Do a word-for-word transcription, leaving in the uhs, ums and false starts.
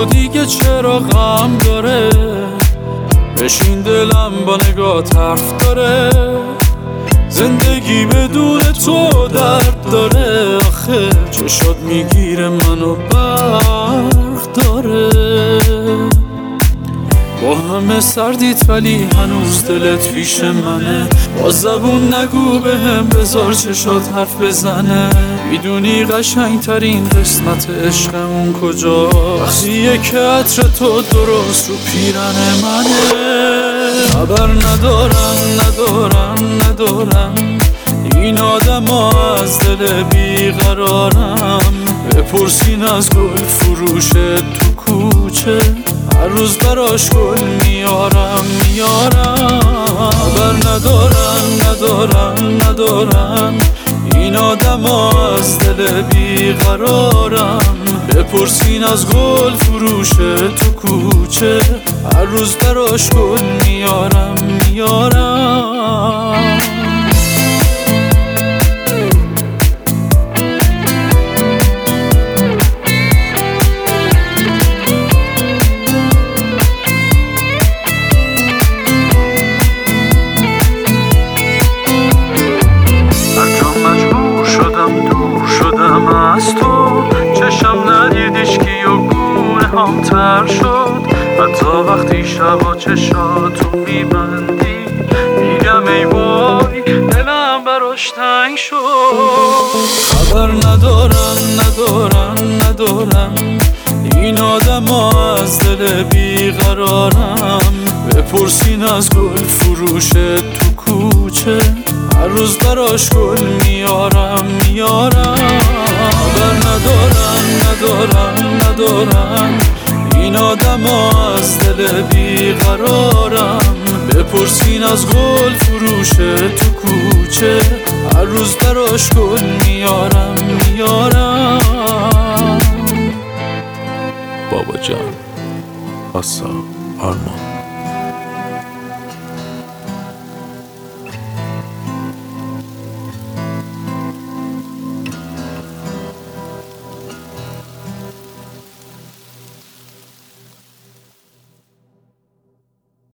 تو دیگه چرا غم داره؟ بشین دلم با نگاه حرف داره. زندگی بدون تو درد داره. آخه چشات میگیره منو برق داره. با همه سردیت ولی هنوز دلت پیش منه. با زبون نگو به هم بذار چشات حرف بزنه. میدونی قشنگ ترین قسمت عشقمون کجا؟ وقتیه که عطر تو درست رو پیرن منه. خبر ندارم ندارم ندارم این آدم ها از دل بیقرارم. بپرسین از گل فروش تو کوچه، هر روز براش گل میارم میارم. خبر ندارم ندارم ندارم این آدم ها از دل بیقرارم. بپرسین از گل فروش تو کوچه، هر روز براش گل میارم میارم. از تو چشم ندیدیش که و گونه هم تر شد. حتی وقتی شبا چشاتو میبندی میگم ای وای دلم براش تنگ شد. خبر ندارم ندارم ندارم این آدم ها از دل بیقرارم. بپرسین از گل فروش تو کوچه، هر روز براش گل میارم میارم. خبر ندارم ندارم ندارم این آدم ها از دل بیقرارم. بپرسین از گل فروش تو کوچه، هر روز براش گل میارم میارم. بابا جان، آسا، آرمان.